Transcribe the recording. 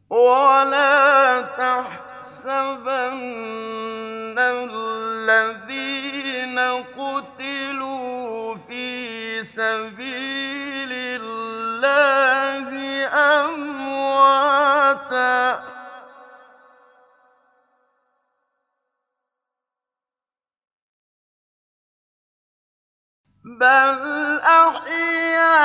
وَلَا تَحْسَبَنَّ الَّذِينَ قُتِلُوا فِي سَبِيلِ اللَّهِ أَمْوَاتًا ۚ بَلْ أَحْيَاءٌ